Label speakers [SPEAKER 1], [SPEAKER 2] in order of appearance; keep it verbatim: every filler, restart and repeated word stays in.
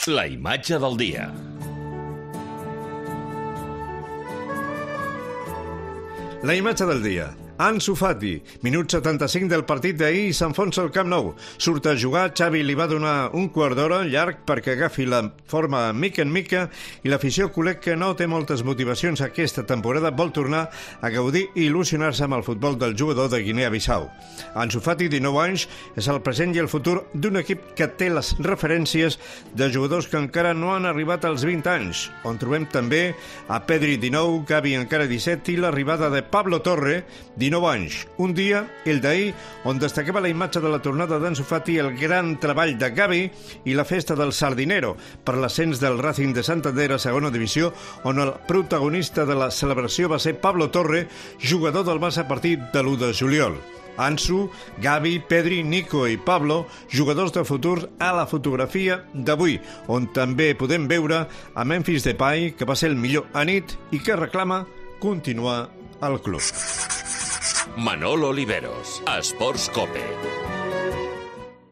[SPEAKER 1] La imatge del dia.
[SPEAKER 2] La imatge del dia. Ansu Fati, minut setanta-cinc del partit d'ahir i s'enfonsa al Camp Nou. Surt a jugar, Xavi li va donar un quart d'hora llarg perquè agafi la forma mica en mica i l'afició culer, que no té moltes motivacions aquesta temporada, vol tornar a gaudir i il·lusionar-se amb el futbol del jugador de Guinea-Bissau. Ansu Fati, dinou anys, és el present i el futur d'un equip que té les referències de jugadors que encara no han arribat als vint anys, on trobem també a Pedri, dinou, Gavi encara disset i l'arribada de Pablo Torre, dinou anys. Un dia, el d'ahir, on destacava la imatge de la tornada d'Ansu Fati, el gran treball de Gavi i la festa del Sardinero per l'ascens del Racing de Santander a segona divisió, on el protagonista de la celebració va ser Pablo Torre, jugador del Barça a partir de l'u de juliol. Ansu, Gavi, Pedri, Nico i Pablo, jugadors de futur a la fotografia d'avui, on també podem veure a Memphis Depay, que va ser el millor anit i que reclama continuar al club.
[SPEAKER 1] Manolo Oliveros, Esports Cope.